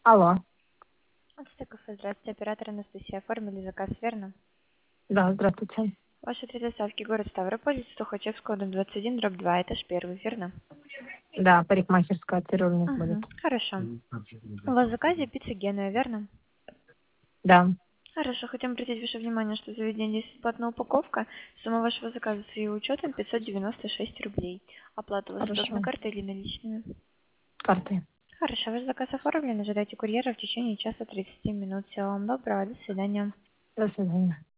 Алло. Кафе, здравствуйте, оператор Анастасия. Оформили заказ, верно? Да, здравствуйте. Ваши три доставки: город Ставрополь, Сухачевского, дом 21, дробь 2, этаж первый, верно? Да, парикмахерская цирюльник будет. Угу, хорошо. У вас в заказе пицца Генуя, верно? Да, Хорошо, хотим обратить ваше внимание, что в заведении есть бесплатная упаковка. Сумма вашего заказа с ее учетом 596 рублей. Оплата у вас удобна хорошо. картой или наличными? Карты. Хорошо, ваш заказ оформлен. Ожидайте курьера в течение часа 30 минут. Всего вам доброго, до свидания. До свидания.